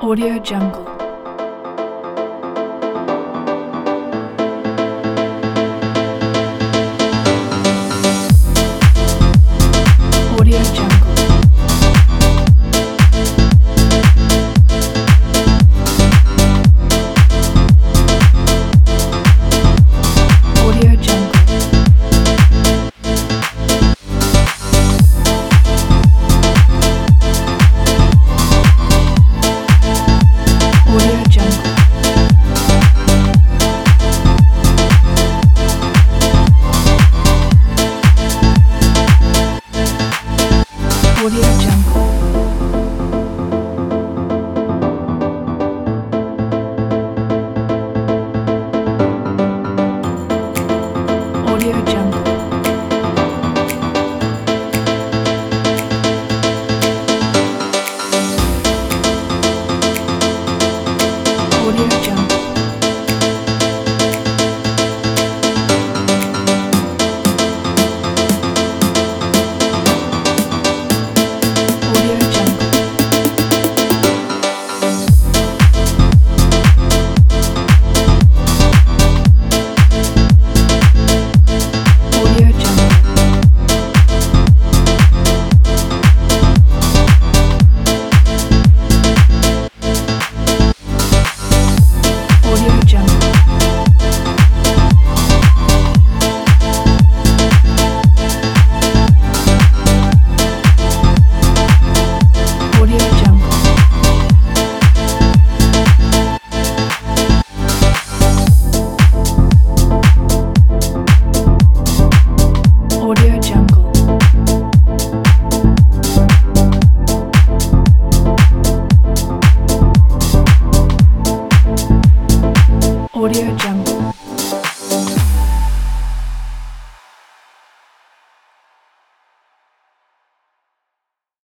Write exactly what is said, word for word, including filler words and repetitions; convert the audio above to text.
Audio Jungle. Audio Jungle. Audio Jungle. Audio Jungle. Audio Jungle. Audio Jungle. Audio Jungle. Audio Jungle. Audio Jungle. Audio Jungle. Audio Jungle. Audio Jungle. Audio Jungle.